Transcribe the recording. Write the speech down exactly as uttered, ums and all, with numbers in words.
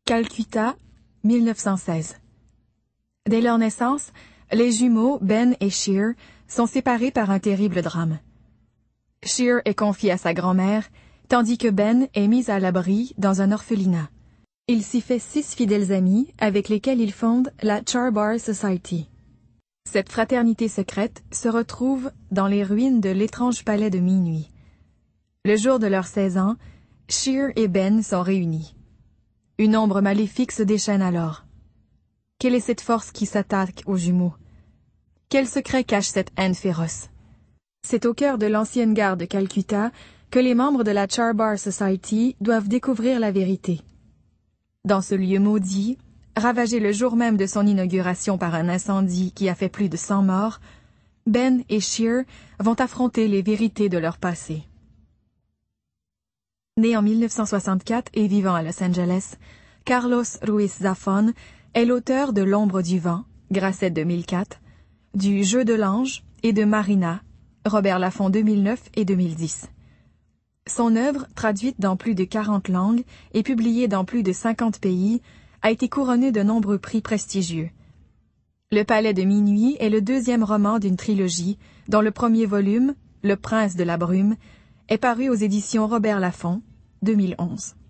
Calcutta, mille neuf cent seize. Dès leur naissance, les jumeaux Ben et Sheer sont séparés par un terrible drame. Sheer est confié à sa grand-mère, tandis que Ben est mis à l'abri dans un orphelinat. Il s'y fait six fidèles amis avec lesquels il fonde la Charbar Society. Cette fraternité secrète se retrouve dans les ruines de l'étrange palais de minuit. Le jour de leurs seize ans, Sheer et Ben sont réunis. Une ombre maléfique se déchaîne alors. Quelle est cette force qui s'attaque aux jumeaux? Quel secret cache cette haine féroce? C'est au cœur de l'ancienne gare de Calcutta que les membres de la Charbar Society doivent découvrir la vérité. Dans ce lieu maudit, ravagé le jour même de son inauguration par un incendie qui a fait plus de cent morts, Ben et Sheer vont affronter les vérités de leur passé. Né en mille neuf cent soixante-quatre et vivant à Los Angeles, Carlos Ruiz Zafón est l'auteur de L'ombre du vent, Grasset deux mille quatre, du Jeu de l'ange et de Marina, Robert Laffont deux mille neuf et deux mille dix. Son œuvre, traduite dans plus de quarante langues et publiée dans plus de cinquante pays, a été couronnée de nombreux prix prestigieux. Le Palais de minuit est le deuxième roman d'une trilogie dont le premier volume, Le prince de la brume, est paru aux éditions Robert Laffont, deux mille onze.